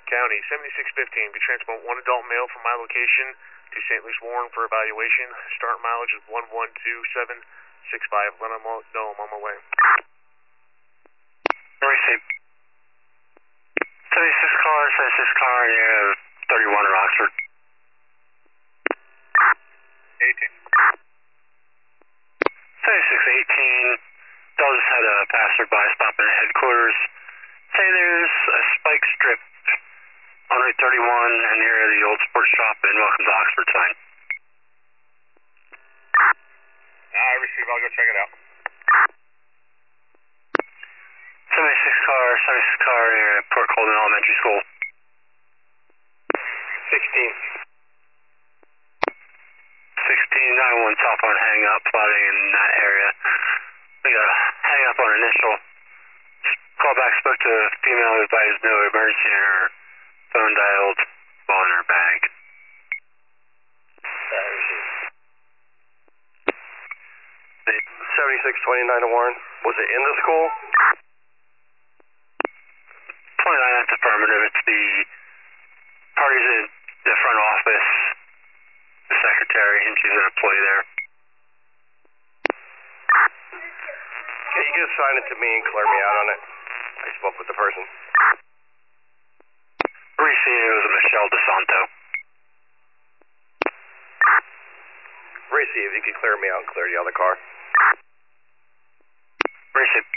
County, 7615. Be transport one adult male from my location to St. Louis Warren for evaluation. Start mileage is 112.765. Let them know I'm on my way. Receive. 76 car near 31 Rockford. 18. 7618. They'll just had a passerby stop in headquarters. Say there's a spike strip on Route 31 and near the old sports shop, and welcome to Oxford sign. I receive. I'll go check it out. 76 car near Port Colden Elementary School. 16. 1691 southbound hang up, plotting in that area. We got a hang up on initial. Call back, spoke to a female who advised no emergency in her phone dialed while in her bag. 7629 to Warren. Was it in the school? 29, that's affirmative. It's the parties in the front office, the secretary, and she's an employee there. Can you just sign it to me and clear me out on it? I spoke with the person. Receive, it was a Michelle DeSanto. Receive, you can clear me out and clear the other car. Receive.